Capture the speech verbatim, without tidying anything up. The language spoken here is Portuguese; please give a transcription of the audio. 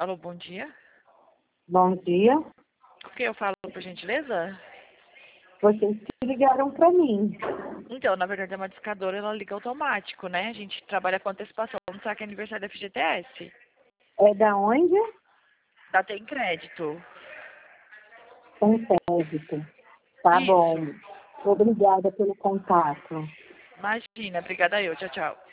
Alô, bom dia. Bom dia. Com quem eu falo, por gentileza? Vocês que ligaram para mim. Então, na verdade, é uma discadora, ela liga automático, né? A gente trabalha com antecipação. Não sabe que é aniversário da F G T S? É da onde? Dá tem crédito. Com crédito. Tá Isso. bom. Obrigada pelo contato. Imagina. Obrigada eu. Tchau, tchau.